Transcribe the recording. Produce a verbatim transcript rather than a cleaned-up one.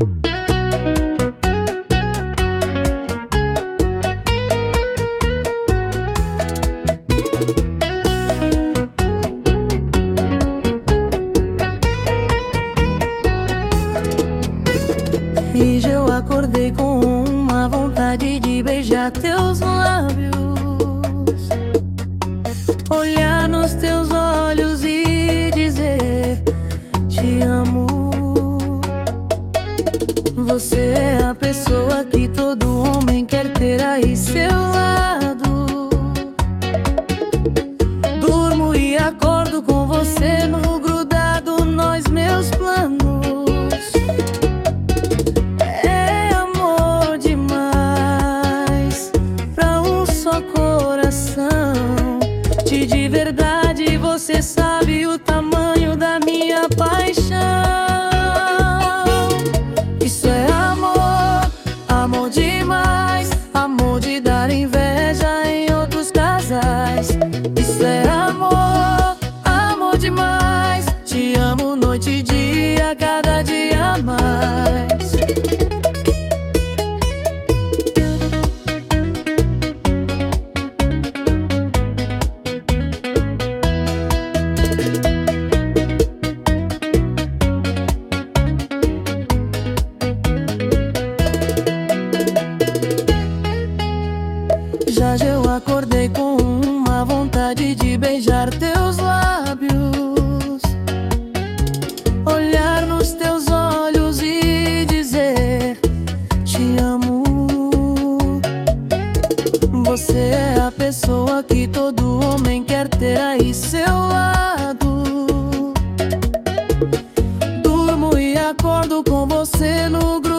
E já eu acordei com uma vontade de beijar teus lábios, olhar nos teus olhos e dizer te amo. Você é a pessoa que todo homem quer ter aí seu lado. Durmo e acordo com você no grudado, nós meus planos. De verdade, você sabe o tamanho da minha paixão. Isso é amor, amor demais, amor de dar inveja em outros casais. Isso é amor, amor demais, te amo noite e dia, cada dia mais. Já já eu acordei com uma vontade de beijar teus lábios, olhar nos teus olhos e dizer te amo. Você é a pessoa que todo homem quer ter aí seu lado. Durmo e acordo com você no grupo.